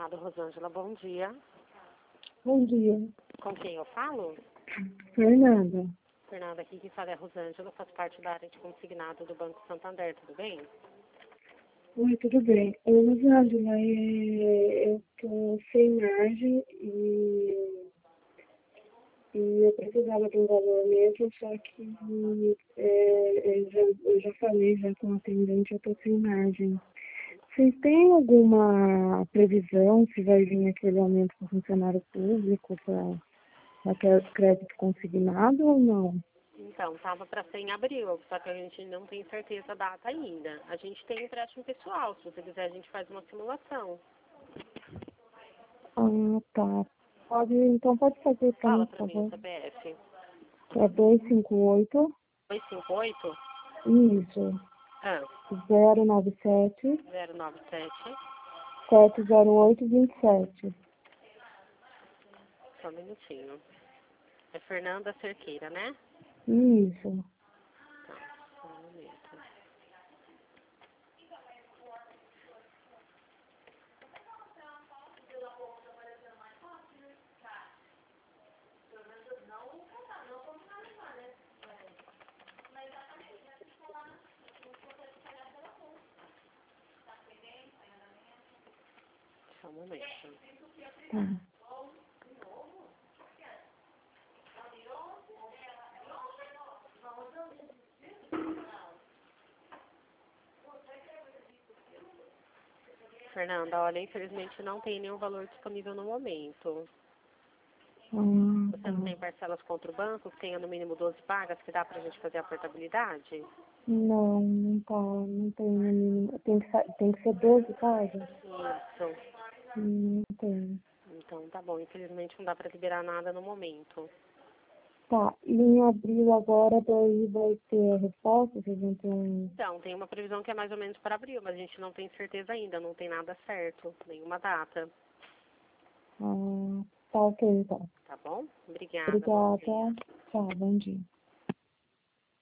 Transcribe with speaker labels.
Speaker 1: Consignado Rosângela, bom dia.
Speaker 2: Bom dia.
Speaker 1: Com quem eu falo?
Speaker 2: Fernanda.
Speaker 1: Fernanda, aqui que fala é a Rosângela, faço parte da área de consignado do Banco Santander, tudo bem?
Speaker 2: Oi, tudo bem? Ô, Rosângela, eu tô sem margem e eu precisava de um valor mesmo, só que eu já falei já com o atendente, eu tô sem margem. Vocês têm alguma previsão se vai vir aquele aumento para funcionário público, para crédito consignado ou não?
Speaker 1: Então, estava para ser em abril, só que a gente não tem certeza da data ainda. A gente tem empréstimo pessoal, se você quiser a gente faz uma simulação.
Speaker 2: Ah, tá. Então pode fazer para mim,
Speaker 1: Fala
Speaker 2: por
Speaker 1: para mim o
Speaker 2: favor.
Speaker 1: CPF.
Speaker 2: É 258,
Speaker 1: 258
Speaker 2: isso,
Speaker 1: ah,
Speaker 2: 097
Speaker 1: 097,
Speaker 2: 708 27.
Speaker 1: só um minutinho. É Fernanda Cerqueira, né?
Speaker 2: Isso.
Speaker 1: Tá, só um momento. Só um momento.
Speaker 2: Tá.
Speaker 1: Fernanda, olha, infelizmente não tem nenhum valor disponível no momento.
Speaker 2: Ah,
Speaker 1: Você
Speaker 2: tá.
Speaker 1: não tem parcelas contra o banco que tenha no mínimo 12 pagas que dá pra gente fazer a portabilidade?
Speaker 2: Não tá, não tem no mínimo. Tem que ser 12 casas?
Speaker 1: Isso.
Speaker 2: Não tem.
Speaker 1: Então tá bom, infelizmente não dá pra liberar nada no momento.
Speaker 2: Tá, e em abril agora daí vai ter a resposta, vocês vão ter um...
Speaker 1: Então, tem uma previsão que é mais ou menos para abril, mas a gente não tem certeza ainda, não tem nada certo, nenhuma data.
Speaker 2: Ah, tá ok então.
Speaker 1: Tá bom? Obrigada, bom dia.
Speaker 2: Obrigada. Tchau, bom dia.